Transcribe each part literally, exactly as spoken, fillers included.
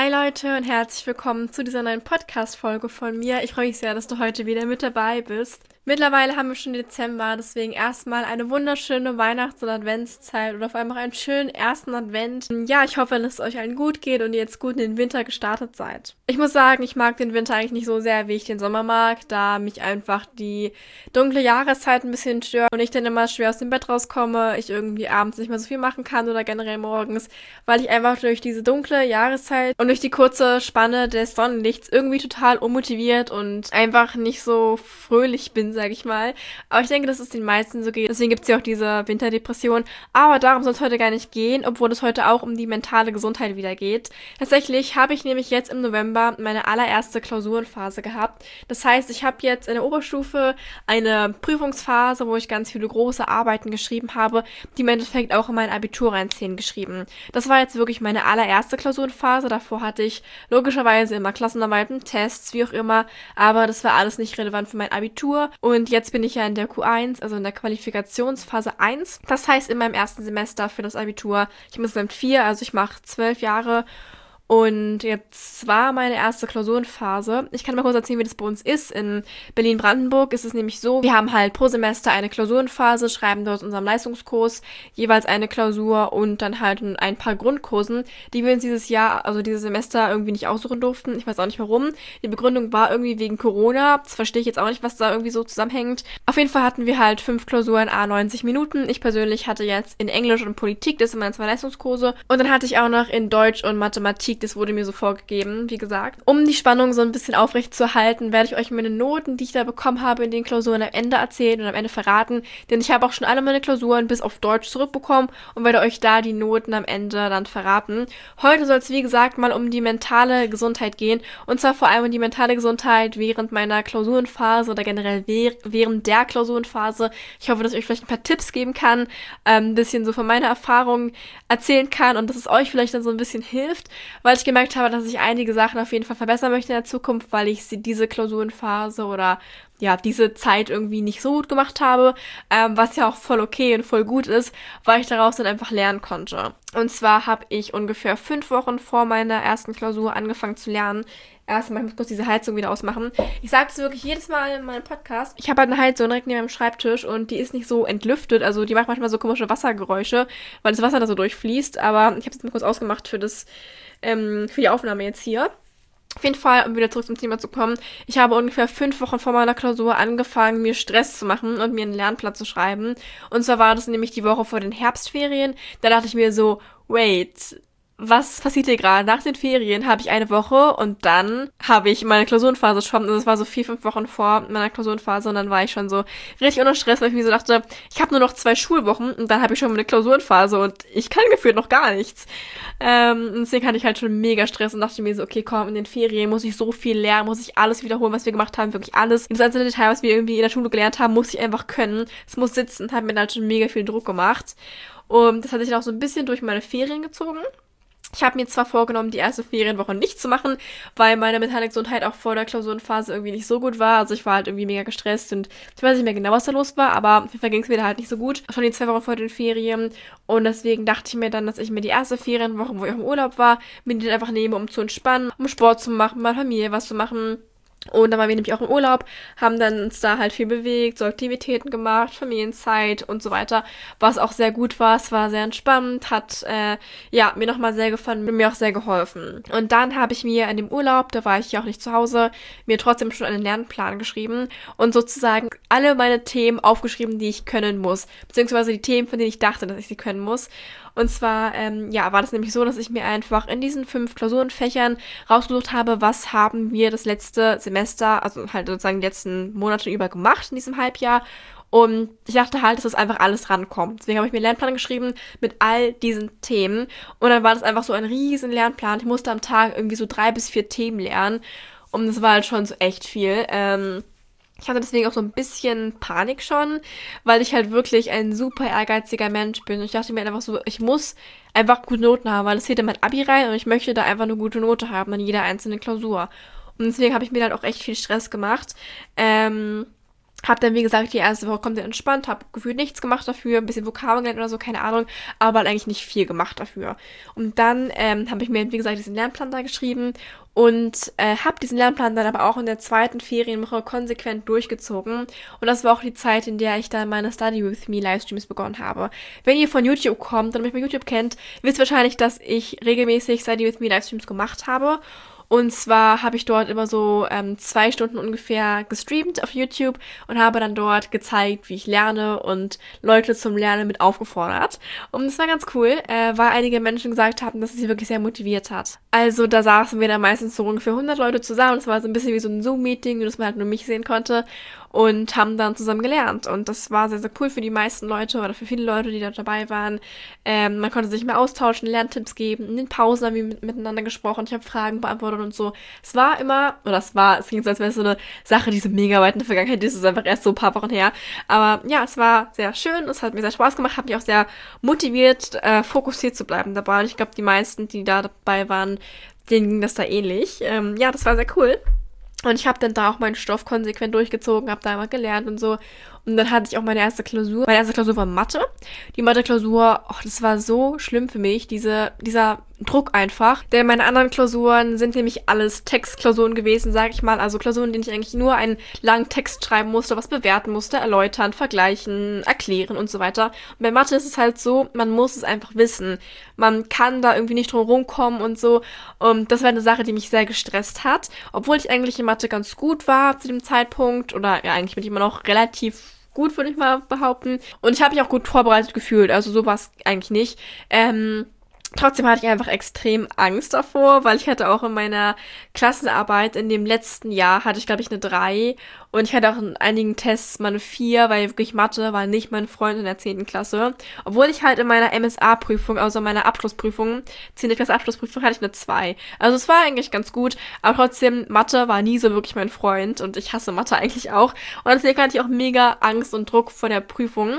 Hi Leute und herzlich willkommen zu dieser neuen Podcast-Folge von mir. Ich freue mich sehr, dass du heute wieder mit dabei bist. Mittlerweile haben wir schon Dezember, deswegen erstmal eine wunderschöne Weihnachts- und Adventszeit oder vor allem auch einen schönen ersten Advent. Ja, ich hoffe, dass es euch allen gut geht und ihr jetzt gut in den Winter gestartet seid. Ich muss sagen, ich mag den Winter eigentlich nicht so sehr, wie ich den Sommer mag, da mich einfach die dunkle Jahreszeit ein bisschen stört und ich dann immer schwer aus dem Bett rauskomme, ich irgendwie abends nicht mehr so viel machen kann oder generell morgens, weil ich einfach durch diese dunkle Jahreszeit und durch die kurze Spanne des Sonnenlichts irgendwie total unmotiviert und einfach nicht so fröhlich bin, sag ich mal. Aber ich denke, dass es den meisten so geht. Deswegen gibt es ja auch diese Winterdepression. Aber darum soll es heute gar nicht gehen, obwohl es heute auch um die mentale Gesundheit wieder geht. Tatsächlich habe ich nämlich jetzt im November meine allererste Klausurenphase gehabt. Das heißt, ich habe jetzt in der Oberstufe eine Prüfungsphase, wo ich ganz viele große Arbeiten geschrieben habe, die im Endeffekt auch in mein Abitur reinziehen geschrieben. Das war jetzt wirklich meine allererste Klausurenphase. Davor hatte ich logischerweise immer Klassenarbeiten, Tests, wie auch immer, aber das war alles nicht relevant für mein Abitur. Und jetzt bin ich ja in der Q eins, also in der Qualifikationsphase eins. Das heißt, in meinem ersten Semester für das Abitur, ich habe insgesamt vier, also ich mache zwölf Jahre. Und jetzt war meine erste Klausurenphase. Ich kann mal kurz erzählen, wie das bei uns ist. In Berlin-Brandenburg ist es nämlich so, wir haben halt pro Semester eine Klausurenphase, schreiben dort unserem Leistungskurs jeweils eine Klausur und dann halt ein paar Grundkursen, die wir uns dieses Jahr, also dieses Semester irgendwie nicht aussuchen durften. Ich weiß auch nicht warum. Die Begründung war irgendwie wegen Corona. Das verstehe ich jetzt auch nicht, was da irgendwie so zusammenhängt. Auf jeden Fall hatten wir halt fünf Klausuren à neunzig Minuten. Ich persönlich hatte jetzt in Englisch und Politik, das sind meine zwei Leistungskurse. Und dann hatte ich auch noch in Deutsch und Mathematik, das wurde mir so vorgegeben, wie gesagt. Um die Spannung so ein bisschen aufrecht zu halten, werde ich euch meine Noten, die ich da bekommen habe in den Klausuren, am Ende erzählen und am Ende verraten. Denn ich habe auch schon alle meine Klausuren bis auf Deutsch zurückbekommen und werde euch da die Noten am Ende dann verraten. Heute soll es, wie gesagt, mal um die mentale Gesundheit gehen. Und zwar vor allem um die mentale Gesundheit während meiner Klausurenphase oder generell während der Klausurenphase. Ich hoffe, dass ich euch vielleicht ein paar Tipps geben kann, ähm, ein bisschen so von meiner Erfahrung erzählen kann und dass es euch vielleicht dann so ein bisschen hilft, weil ich gemerkt habe, dass ich einige Sachen auf jeden Fall verbessern möchte in der Zukunft, weil ich sie diese Klausurenphase oder ja, diese Zeit irgendwie nicht so gut gemacht habe, ähm, was ja auch voll okay und voll gut ist, weil ich daraus dann einfach lernen konnte. Und zwar habe ich ungefähr fünf Wochen vor meiner ersten Klausur angefangen zu lernen. Erstmal, ich muss kurz diese Heizung wieder ausmachen. Ich sage es wirklich jedes Mal in meinem Podcast. Ich habe halt eine Heizung direkt neben meinem Schreibtisch und die ist nicht so entlüftet. Also die macht manchmal so komische Wassergeräusche, weil das Wasser da so durchfließt. Aber ich habe es jetzt mal kurz ausgemacht für das, ähm, für die Aufnahme jetzt hier. Auf jeden Fall, um wieder zurück zum Thema zu kommen, ich habe ungefähr fünf Wochen vor meiner Klausur angefangen, mir Stress zu machen und mir einen Lernplan zu schreiben. Und zwar war das nämlich die Woche vor den Herbstferien. Da dachte ich mir so, wait, was passiert hier gerade? Nach den Ferien habe ich eine Woche und dann habe ich meine Klausurenphase schon. Also es war so vier, fünf Wochen vor meiner Klausurenphase und dann war ich schon so richtig unter Stress, weil ich mir so dachte, ich habe nur noch zwei Schulwochen und dann habe ich schon meine Klausurenphase und ich kann gefühlt noch gar nichts. Ähm, deswegen hatte ich halt schon mega Stress und dachte mir so, okay, komm, in den Ferien muss ich so viel lernen, muss ich alles wiederholen, was wir gemacht haben, wirklich alles. Das einzelne Detail, was wir irgendwie in der Schule gelernt haben, muss ich einfach können. Es muss sitzen, hat mir dann halt schon mega viel Druck gemacht. Und das hat sich dann auch so ein bisschen durch meine Ferien gezogen. Ich habe mir zwar vorgenommen, die erste Ferienwoche nicht zu machen, weil meine mentale Gesundheit auch vor der Klausurenphase irgendwie nicht so gut war. Also ich war halt irgendwie mega gestresst und ich weiß nicht mehr genau, was da los war, aber auf jeden Fall ging es mir da halt nicht so gut. Schon die zwei Wochen vor den Ferien und deswegen dachte ich mir dann, dass ich mir die erste Ferienwoche, wo ich im Urlaub war, mir die einfach nehme, um zu entspannen, um Sport zu machen, meiner Familie was zu machen. Und dann waren wir nämlich auch im Urlaub, haben dann uns da halt viel bewegt, so Aktivitäten gemacht, Familienzeit und so weiter, was auch sehr gut war. Es war sehr entspannt, hat äh, ja mir nochmal sehr gefallen, mir auch sehr geholfen. Und dann habe ich mir in dem Urlaub, da war ich ja auch nicht zu Hause, mir trotzdem schon einen Lernplan geschrieben und sozusagen alle meine Themen aufgeschrieben, die ich können muss, beziehungsweise die Themen, von denen ich dachte, dass ich sie können muss. Und zwar, ähm, ja, war das nämlich so, dass ich mir einfach in diesen fünf Klausurenfächern rausgesucht habe, was haben wir das letzte Semester, also halt sozusagen die letzten Monate über gemacht in diesem Halbjahr. Und ich dachte halt, dass das einfach alles rankommt. Deswegen habe ich mir einen Lernplan geschrieben mit all diesen Themen. Und dann war das einfach so ein riesen Lernplan. Ich musste am Tag irgendwie so drei bis vier Themen lernen. Und das war halt schon so echt viel. Ähm, Ich hatte deswegen auch so ein bisschen Panik schon, weil ich halt wirklich ein super ehrgeiziger Mensch bin. Und ich dachte mir einfach so, ich muss einfach gute Noten haben, weil es geht in mein Abi rein und ich möchte da einfach eine gute Note haben in jeder einzelnen Klausur. Und deswegen habe ich mir halt auch echt viel Stress gemacht. Ähm, Hab dann, wie gesagt, die erste Woche komplett entspannt, hab gefühlt nichts gemacht dafür, ein bisschen Vokabeln gelernt oder so, keine Ahnung, aber halt eigentlich nicht viel gemacht dafür. Und dann ähm, habe ich mir, wie gesagt, diesen Lernplan da geschrieben und äh, habe diesen Lernplan dann aber auch in der zweiten Ferienwoche konsequent durchgezogen. Und das war auch die Zeit, in der ich dann meine Study With Me Livestreams begonnen habe. Wenn ihr von YouTube kommt und mich bei YouTube kennt, wisst wahrscheinlich, dass ich regelmäßig Study With Me Livestreams gemacht habe. Und zwar habe ich dort immer so ähm, zwei Stunden ungefähr gestreamt auf YouTube und habe dann dort gezeigt, wie ich lerne und Leute zum Lernen mit aufgefordert. Und das war ganz cool, äh, weil einige Menschen gesagt haben, dass es sie wirklich sehr motiviert hat. Also da saßen wir dann meistens so ungefähr hundert Leute zusammen. Das war so ein bisschen wie so ein Zoom-Meeting, nur dass man halt nur mich sehen konnte. Und haben dann zusammen gelernt. Und das war sehr, sehr cool für die meisten Leute oder für viele Leute, die da dabei waren. Ähm, man konnte sich mehr austauschen, Lerntipps geben. In den Pausen haben wir mit, miteinander gesprochen. Ich habe Fragen beantwortet und so. Es war immer, oder es war, es ging so, als wäre es so eine Sache, die so mega weit in der Vergangenheit ist. Es ist einfach erst so ein paar Wochen her. Aber ja, es war sehr schön. Es hat mir sehr Spaß gemacht. Hat mich auch sehr motiviert, äh, fokussiert zu bleiben dabei. Und ich glaube, die meisten, die da dabei waren, denen ging das da ähnlich. Ähm, ja, das war sehr cool. Und ich habe dann da auch meinen Stoff konsequent durchgezogen, habe da immer gelernt und so. Und dann hatte ich auch meine erste Klausur. Meine erste Klausur war Mathe. Die Mathe-Klausur, oh, das war so schlimm für mich, diese, dieser Druck einfach. Denn meine anderen Klausuren sind nämlich alles Textklausuren gewesen, sage ich mal. Also Klausuren, in denen ich eigentlich nur einen langen Text schreiben musste, was bewerten musste, erläutern, vergleichen, erklären und so weiter. Und bei Mathe ist es halt so, man muss es einfach wissen. Man kann da irgendwie nicht drum rumkommen und so. Und das war eine Sache, die mich sehr gestresst hat. Obwohl ich eigentlich in Mathe ganz gut war zu dem Zeitpunkt. Oder ja, eigentlich bin ich immer noch relativ gut, würde ich mal behaupten. Und ich habe mich auch gut vorbereitet gefühlt. Also so war es eigentlich nicht. Ähm... Trotzdem hatte ich einfach extrem Angst davor, weil ich hatte auch in meiner Klassenarbeit in dem letzten Jahr, hatte ich glaube ich eine drei und ich hatte auch in einigen Tests mal eine vier, weil wirklich Mathe war nicht mein Freund in der zehnten Klasse. Obwohl ich halt in meiner M S A-Prüfung, also in meiner Abschlussprüfung, zehnte Klasse Abschlussprüfung, hatte ich eine zwei. Also es war eigentlich ganz gut, aber trotzdem, Mathe war nie so wirklich mein Freund und ich hasse Mathe eigentlich auch. Und deswegen hatte ich auch mega Angst und Druck vor der Prüfung.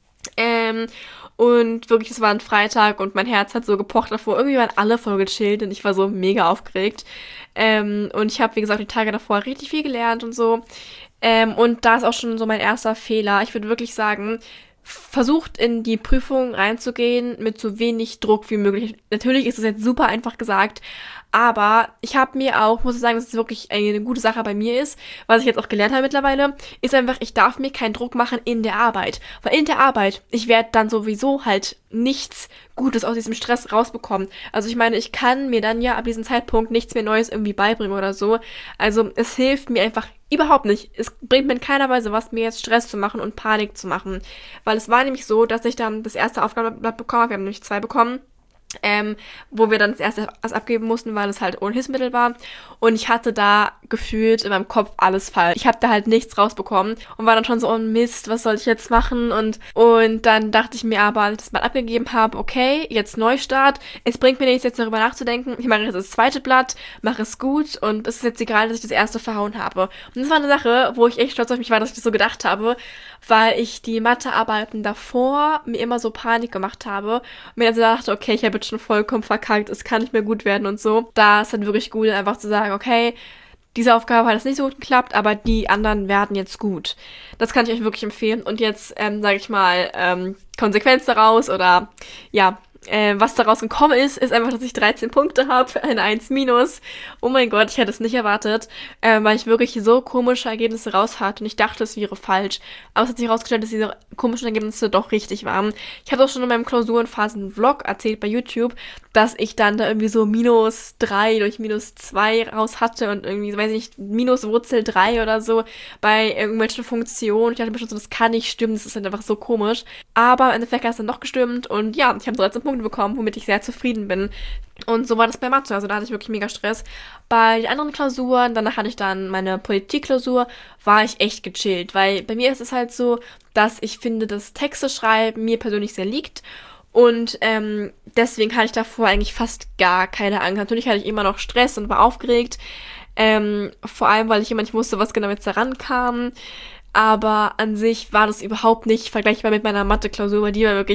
Ähm, und wirklich, es war ein Freitag und mein Herz hat so gepocht davor. Irgendwie waren alle voll gechillt und ich war so mega aufgeregt. Ähm, und ich habe, wie gesagt, die Tage davor richtig viel gelernt und so. Ähm, und da ist auch schon so mein erster Fehler. Ich würde wirklich sagen, versucht in die Prüfung reinzugehen mit so wenig Druck wie möglich. Natürlich ist es jetzt super einfach gesagt, aber ich habe mir auch, muss ich sagen, dass es wirklich eine gute Sache bei mir ist, was ich jetzt auch gelernt habe mittlerweile, ist einfach, ich darf mir keinen Druck machen in der Arbeit. Weil in der Arbeit, ich werde dann sowieso halt nichts Gutes aus diesem Stress rausbekommen. Also ich meine, ich kann mir dann ja ab diesem Zeitpunkt nichts mehr Neues irgendwie beibringen oder so. Also es hilft mir einfach überhaupt nicht. Es bringt mir in keiner Weise was, mir jetzt Stress zu machen und Panik zu machen. Weil es war nämlich so, dass ich dann das erste Aufgabenblatt bekommen habe. Wir haben nämlich zwei bekommen. Ähm, wo wir dann das erste was abgeben mussten, weil es halt ohne Hilfsmittel war. Und ich hatte da gefühlt in meinem Kopf alles falsch. Ich habe da halt nichts rausbekommen und war dann schon so, oh Mist, was soll ich jetzt machen? Und und dann dachte ich mir aber, als ich das mal abgegeben habe, okay, jetzt Neustart. Es bringt mir nichts, jetzt darüber nachzudenken. Ich mache jetzt das zweite Blatt, mache es gut und es ist jetzt egal, dass ich das erste verhauen habe. Und das war eine Sache, wo ich echt stolz auf mich war, dass ich das so gedacht habe, weil ich die Mathearbeiten davor mir immer so Panik gemacht habe und mir dann so dachte, okay, ich habe jetzt schon vollkommen verkackt, es kann nicht mehr gut werden und so. Da ist dann wirklich gut, einfach zu sagen, okay, diese Aufgabe hat jetzt nicht so gut geklappt, aber die anderen werden jetzt gut. Das kann ich euch wirklich empfehlen. Und jetzt, ähm, sage ich mal, ähm, Konsequenz daraus oder ja, äh, was daraus gekommen ist, ist einfach, dass ich dreizehn Punkte habe, eine eins minus. Oh mein Gott, ich hätte es nicht erwartet, äh, weil ich wirklich so komische Ergebnisse raus hatte und ich dachte, es wäre falsch. Aber es hat sich herausgestellt, dass diese komischen Ergebnisse doch richtig waren. Ich habe auch schon in meinem Klausurenphasen-Vlog erzählt bei YouTube, dass ich dann da irgendwie so minus drei durch minus zwei raus hatte und irgendwie, weiß ich nicht, minus Wurzel drei oder so bei irgendwelchen Funktionen. Ich dachte mir schon so, das kann nicht stimmen, das ist halt einfach so komisch. Aber im Endeffekt hat es dann doch gestimmt und ja, ich habe dreizehn Punkte bekommen, womit ich sehr zufrieden bin. Und so war das bei Mathe, also da hatte ich wirklich mega Stress. Bei den anderen Klausuren, danach hatte ich dann meine Politikklausur, war ich echt gechillt, weil bei mir ist es halt so, dass ich finde, dass Texte schreiben mir persönlich sehr liegt. Und ähm, deswegen hatte ich davor eigentlich fast gar keine Angst. Natürlich hatte ich immer noch Stress und war aufgeregt. Ähm, vor allem, weil ich immer nicht wusste, was genau jetzt da rankam. Aber an sich war das überhaupt nicht vergleichbar mit meiner Mathe-Klausur, weil die war wirklich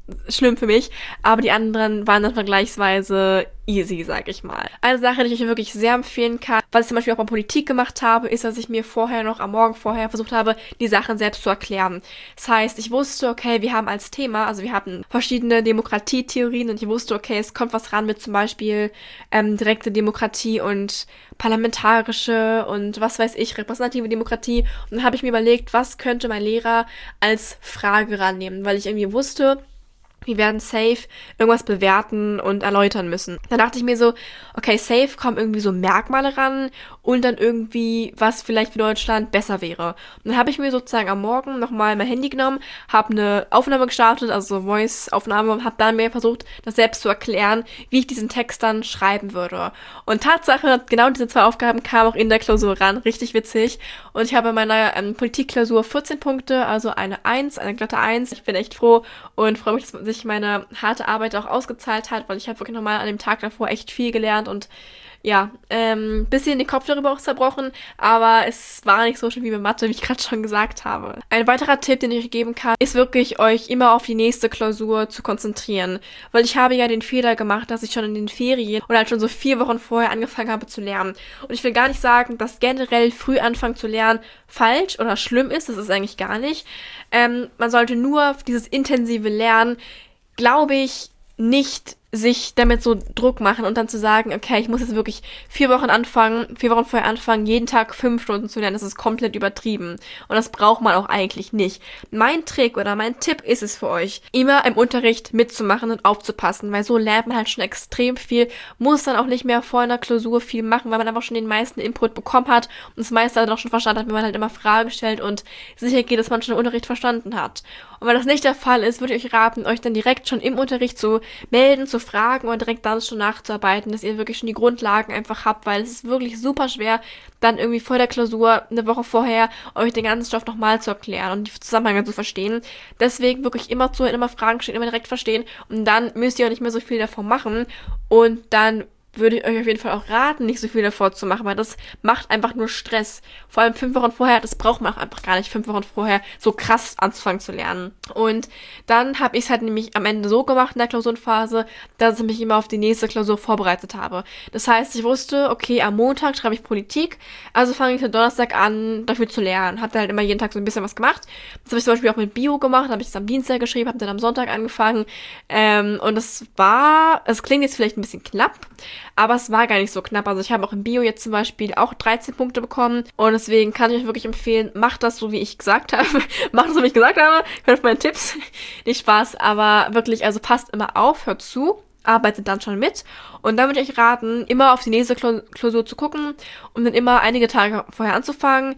schlimm für mich, aber die anderen waren dann vergleichsweise easy, sag ich mal. Eine Sache, die ich euch wirklich sehr empfehlen kann, was ich zum Beispiel auch bei Politik gemacht habe, ist, dass ich mir vorher noch, am Morgen vorher versucht habe, die Sachen selbst zu erklären. Das heißt, ich wusste, okay, wir haben als Thema, also wir hatten verschiedene Demokratietheorien und ich wusste, okay, es kommt was ran mit zum Beispiel ähm, direkte Demokratie und parlamentarische und was weiß ich, repräsentative Demokratie. Und dann habe ich mir überlegt, was könnte mein Lehrer als Frage rannehmen, weil ich irgendwie wusste, wir werden safe irgendwas bewerten und erläutern müssen. Dann dachte ich mir so, okay, safe kommen irgendwie so Merkmale ran und dann irgendwie, was vielleicht für Deutschland besser wäre. Und dann habe ich mir sozusagen am Morgen nochmal mein Handy genommen, habe eine Aufnahme gestartet, also Voice-Aufnahme, und habe dann mir versucht, das selbst zu erklären, wie ich diesen Text dann schreiben würde. Und Tatsache, genau diese zwei Aufgaben kamen auch in der Klausur ran, richtig witzig. Und ich habe in meiner ähm, Politikklausur vierzehn Punkte, also eine eins, eine glatte eins. Ich bin echt froh und freue mich, dass sich meine harte Arbeit auch ausgezahlt hat, weil ich habe wirklich nochmal an dem Tag davor echt viel gelernt und ja, ähm, bisschen den Kopf darüber auch zerbrochen, aber es war nicht so schlimm wie bei Mathe, wie ich gerade schon gesagt habe. Ein weiterer Tipp, den ich euch geben kann, ist wirklich, euch immer auf die nächste Klausur zu konzentrieren, weil ich habe ja den Fehler gemacht, dass ich schon in den Ferien oder halt schon so vier Wochen vorher angefangen habe zu lernen. Und ich will gar nicht sagen, dass generell früh anfangen zu lernen falsch oder schlimm ist, das ist eigentlich gar nicht. Ähm, man sollte nur dieses intensive Lernen, glaube ich, nicht sich damit so Druck machen und dann zu sagen, okay, ich muss jetzt wirklich vier Wochen anfangen, vier Wochen vorher anfangen, jeden Tag fünf Stunden zu lernen, das ist komplett übertrieben. Und das braucht man auch eigentlich nicht. Mein Trick oder mein Tipp ist es für euch, immer im Unterricht mitzumachen und aufzupassen, weil so lernt man halt schon extrem viel, muss dann auch nicht mehr vor einer Klausur viel machen, weil man einfach schon den meisten Input bekommen hat und das meiste dann auch schon verstanden hat, wenn man halt immer Fragen stellt und sicher geht, dass man schon den Unterricht verstanden hat. Und wenn das nicht der Fall ist, würde ich euch raten, euch dann direkt schon im Unterricht zu melden, zu fragen und direkt dann schon nachzuarbeiten, dass ihr wirklich schon die Grundlagen einfach habt, weil es ist wirklich super schwer, dann irgendwie vor der Klausur eine Woche vorher euch den ganzen Stoff nochmal zu erklären und die Zusammenhänge zu verstehen. Deswegen wirklich immer zuhören, immer Fragen stellen, immer direkt verstehen und dann müsst ihr auch nicht mehr so viel davon machen und dann würde ich euch auf jeden Fall auch raten, nicht so viel davor zu machen, weil das macht einfach nur Stress. Vor allem fünf Wochen vorher, das braucht man auch einfach gar nicht, fünf Wochen vorher so krass anzufangen zu lernen. Und dann habe ich es halt nämlich am Ende so gemacht in der Klausurenphase, dass ich mich immer auf die nächste Klausur vorbereitet habe. Das heißt, ich wusste, okay, am Montag schreibe ich Politik, also fange ich am Donnerstag an, dafür zu lernen. Habe dann halt immer jeden Tag so ein bisschen was gemacht. Das habe ich zum Beispiel auch mit Bio gemacht, habe ich das am Dienstag geschrieben, habe dann am Sonntag angefangen. Ähm, und es war, es klingt jetzt vielleicht ein bisschen knapp, aber es war gar nicht so knapp. Also ich habe auch im Bio jetzt zum Beispiel auch dreizehn Punkte bekommen. Und deswegen kann ich euch wirklich empfehlen, macht das so, wie ich gesagt habe. Macht das, so wie ich gesagt habe. Hört auf meine Tipps. Nicht Spaß, aber wirklich, also passt immer auf, hört zu. Arbeitet dann schon mit. Und dann würde ich euch raten, immer auf die nächste Klausur zu gucken und dann immer einige Tage vorher anzufangen.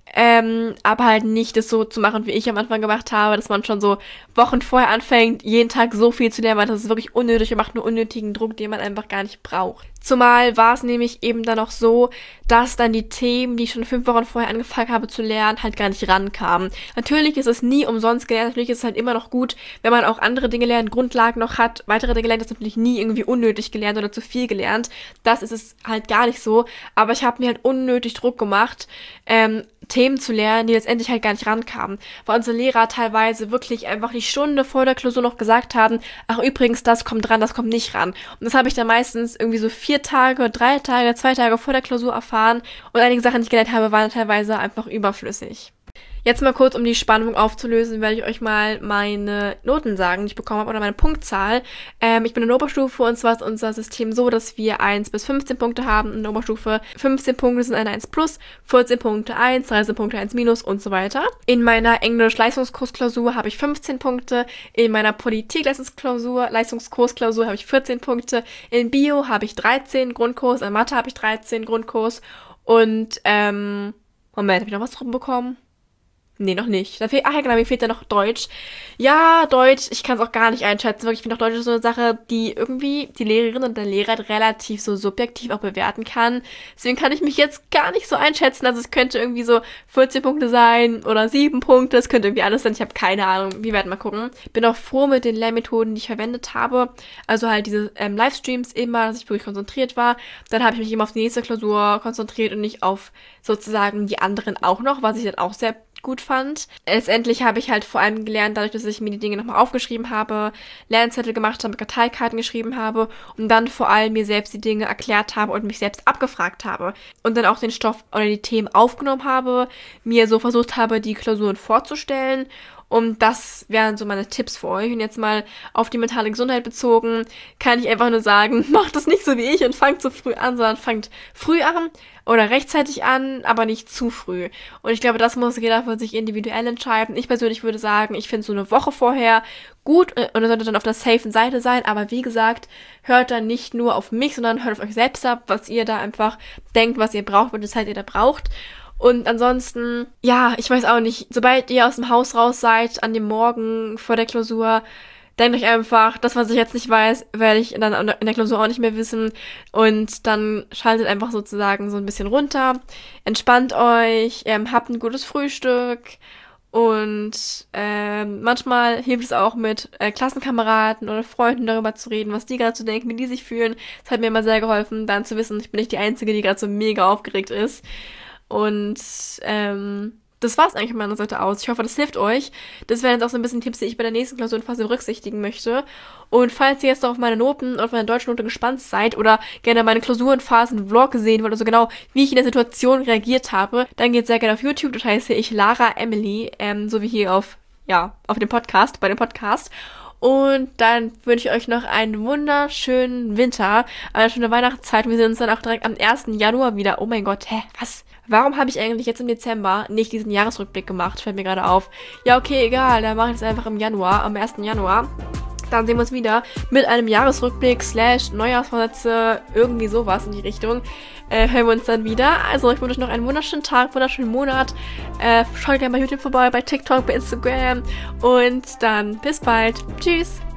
Ähm, aber halt nicht das so zu machen, wie ich am Anfang gemacht habe, dass man schon so Wochen vorher anfängt, jeden Tag so viel zu lernen, weil das ist wirklich unnötig und macht nur unnötigen Druck, den man einfach gar nicht braucht. Zumal war es nämlich eben dann auch so, dass dann die Themen, die ich schon fünf Wochen vorher angefangen habe zu lernen, halt gar nicht rankamen. Natürlich ist es nie umsonst gelernt, natürlich ist es halt immer noch gut, wenn man auch andere Dinge lernt, Grundlagen noch hat, weitere Dinge lernt, ist natürlich nie irgendwie unnötig gelernt oder zu viel gelernt. Das ist es halt gar nicht so, aber ich habe mir halt unnötig Druck gemacht, ähm, Themen zu lernen, die letztendlich halt gar nicht rankamen. Weil unsere Lehrer teilweise wirklich einfach die Stunde vor der Klausur noch gesagt haben, ach übrigens, das kommt ran, das kommt nicht ran. Und das habe ich dann meistens irgendwie so vier Tage, drei Tage, zwei Tage vor der Klausur erfahren und einige Sachen, die ich gelernt habe, waren teilweise einfach überflüssig. Jetzt mal kurz, um die Spannung aufzulösen, werde ich euch mal meine Noten sagen, die ich bekommen habe, oder meine Punktzahl. Ähm, ich bin in der Oberstufe und zwar ist unser System so, dass wir eins bis fünfzehn Punkte haben. In der Oberstufe fünfzehn Punkte sind eine eins plus, vierzehn Punkte eins, dreizehn Punkte eins minus und so weiter. In meiner Englisch-Leistungskursklausur habe ich fünfzehn Punkte. In meiner Politik-Leistungsklausur, Leistungskursklausur habe ich vierzehn Punkte. In Bio habe ich dreizehn Grundkurs, in Mathe habe ich dreizehn Grundkurs und, ähm, Moment, habe ich noch was drum bekommen? Nee, noch nicht. Da fehlt, ach ja, genau, mir fehlt ja noch Deutsch. Ja, Deutsch, ich kann es auch gar nicht einschätzen. Wirklich, ich finde auch Deutsch ist so eine Sache, die irgendwie die Lehrerin und der Lehrer relativ so subjektiv auch bewerten kann. Deswegen kann ich mich jetzt gar nicht so einschätzen. Also es könnte irgendwie so vierzehn Punkte sein oder sieben Punkte. Es könnte irgendwie alles sein. Ich habe keine Ahnung. Wir werden mal gucken. Bin auch froh mit den Lehrmethoden, die ich verwendet habe. Also halt diese ähm, Livestreams immer, dass ich wirklich konzentriert war. Dann habe ich mich immer auf die nächste Klausur konzentriert und nicht auf sozusagen die anderen auch noch, was ich dann auch sehr gut fand. Letztendlich habe ich halt vor allem gelernt, dadurch, dass ich mir die Dinge nochmal aufgeschrieben habe, Lernzettel gemacht habe, Karteikarten geschrieben habe und dann vor allem mir selbst die Dinge erklärt habe und mich selbst abgefragt habe. Und dann auch den Stoff oder die Themen aufgenommen habe, mir so versucht habe, die Klausuren vorzustellen. Und das wären so meine Tipps für euch. Und jetzt mal auf die mentale Gesundheit bezogen, kann ich einfach nur sagen, macht das nicht so wie ich und fangt so früh an, sondern fangt früh an oder rechtzeitig an, aber nicht zu früh. Und ich glaube, das muss jeder für sich individuell entscheiden. Ich persönlich würde sagen, ich finde so eine Woche vorher gut und ihr solltet dann auf der safen Seite sein. Aber wie gesagt, hört dann nicht nur auf mich, sondern hört auf euch selbst ab, was ihr da einfach denkt, was ihr braucht, welche Zeit ihr da braucht. Und ansonsten, ja, ich weiß auch nicht, sobald ihr aus dem Haus raus seid, an dem Morgen vor der Klausur, denkt euch einfach, das, was ich jetzt nicht weiß, werde ich dann in der Klausur auch nicht mehr wissen. Und dann schaltet einfach sozusagen so ein bisschen runter, entspannt euch, ähm, habt ein gutes Frühstück. Und ähm, manchmal hilft es auch mit äh, Klassenkameraden oder Freunden darüber zu reden, was die gerade so denken, wie die sich fühlen. Das hat mir immer sehr geholfen, dann zu wissen, ich bin nicht die Einzige, die gerade so mega aufgeregt ist. Und ähm, das war's eigentlich von meiner Seite aus. Ich hoffe, das hilft euch. Das wären jetzt auch so ein bisschen Tipps, die ich bei der nächsten Klausurenphase berücksichtigen möchte. Und falls ihr jetzt noch auf meine Noten und auf meine deutschen Note gespannt seid oder gerne meine Klausurenphasen-Vlog sehen wollt, also genau, wie ich in der Situation reagiert habe, dann geht sehr gerne auf YouTube. Dort heiße ich Lara Emily, ähm, so wie hier auf, ja, auf dem Podcast, bei dem Podcast. Und dann wünsche ich euch noch einen wunderschönen Winter, eine schöne Weihnachtszeit. Wir sehen uns dann auch direkt am ersten Januar wieder. Oh mein Gott, hä, was? Warum habe ich eigentlich jetzt im Dezember nicht diesen Jahresrückblick gemacht? Fällt mir gerade auf. Ja, okay, egal, dann mache ich es einfach im Januar, am ersten Januar. Dann sehen wir uns wieder mit einem Jahresrückblick slash Neujahrsvorsätze, irgendwie sowas in die Richtung. Äh, hören wir uns dann wieder. Also ich wünsche euch noch einen wunderschönen Tag, wunderschönen Monat. Äh, schaut gerne bei YouTube vorbei, bei TikTok, bei Instagram. Und dann bis bald. Tschüss.